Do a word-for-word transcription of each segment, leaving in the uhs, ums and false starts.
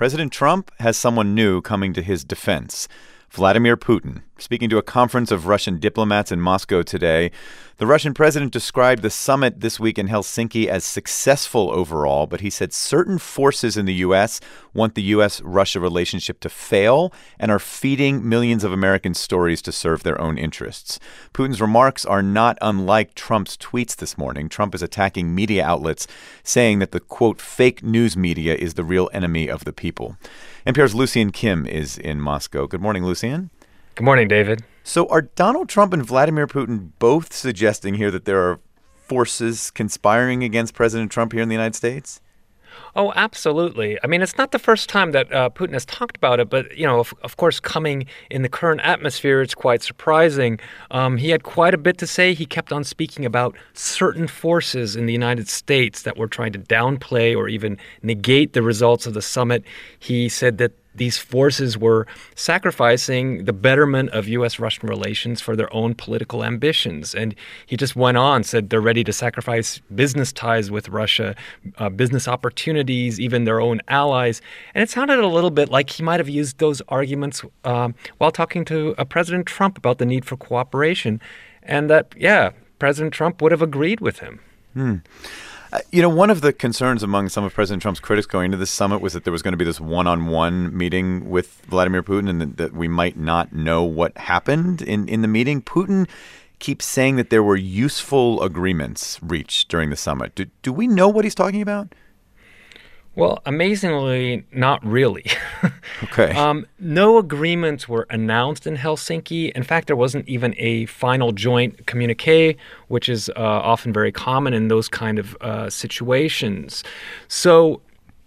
President Trump has someone new coming to his defense. Vladimir Putin. Speaking to a conference of Russian diplomats in Moscow today, the Russian president described the summit this week in Helsinki as successful overall, but he said certain forces in the U S want the U S Russia relationship to fail and are feeding millions of American stories to serve their own interests. Putin's remarks are not unlike Trump's tweets this morning. Trump is attacking media outlets, saying that the, quote, fake news media is the real enemy of the people. N P R's Lucian Kim is in Moscow. Good morning, Lucian. Good morning, David. So are Donald Trump and Vladimir Putin both suggesting here that there are forces conspiring against President Trump here in the United States? Oh, absolutely. I mean, it's not the first time that uh, Putin has talked about it, but, you know, of, of course, coming in the current atmosphere, it's quite surprising. Um, he had quite a bit to say. He kept on speaking about certain forces in the United States that were trying to downplay or even negate the results of the summit. He said that these forces were sacrificing the betterment of U S-Russian relations for their own political ambitions. And he just went on, said they're ready to sacrifice business ties with Russia, uh, business opportunities, even their own allies. And it sounded a little bit like he might have used those arguments um, while talking to uh, President Trump about the need for cooperation. And that, yeah, President Trump would have agreed with him. Hmm. Uh, you know, one of the concerns among some of President Trump's critics going into this summit was that there was going to be this one-on-one meeting with Vladimir Putin and that, that we might not know what happened in, in the meeting. Putin keeps saying that there were useful agreements reached during the summit. Do, do we know what he's talking about? Well, amazingly, not really. Okay. Um, no agreements were announced in Helsinki. In fact, there wasn't even a final joint communique, which is uh, often very common in those kind of uh, situations. So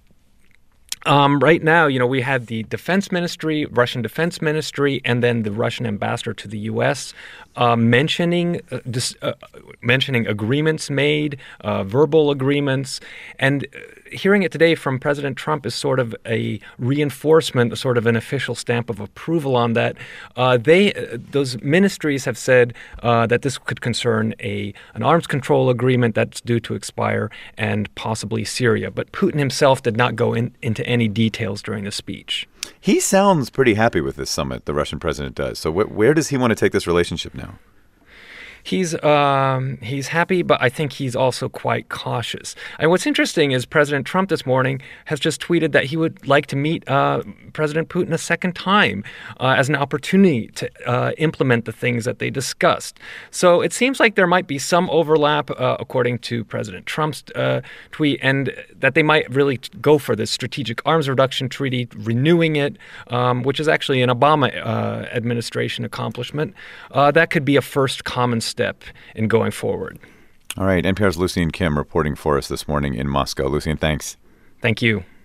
Um, right now, you know, we had the defense ministry, Russian defense ministry, and then the Russian ambassador to the U S uh, mentioning uh, dis, uh, mentioning agreements made, uh, verbal agreements. And hearing it today from President Trump is sort of a reinforcement, sort of an official stamp of approval on that. Uh, they, uh, those ministries have said uh, that this could concern a an arms control agreement that's due to expire and possibly Syria. But Putin himself did not go in, into any any details during the speech. He sounds pretty happy with this summit, the Russian president does. So wh- where does he want to take this relationship now? He's um, he's happy, but I think he's also quite cautious. And what's interesting is President Trump this morning has just tweeted that he would like to meet uh, President Putin a second time uh, as an opportunity to uh, implement the things that they discussed. So it seems like there might be some overlap, uh, according to President Trump's uh, tweet, and that they might really go for this strategic arms reduction treaty, renewing it, um, which is actually an Obama uh, administration accomplishment. Uh, that could be a first common step step in going forward. All right. N P R's Lucian Kim reporting for us this morning in Moscow. Lucian, thanks. Thank you.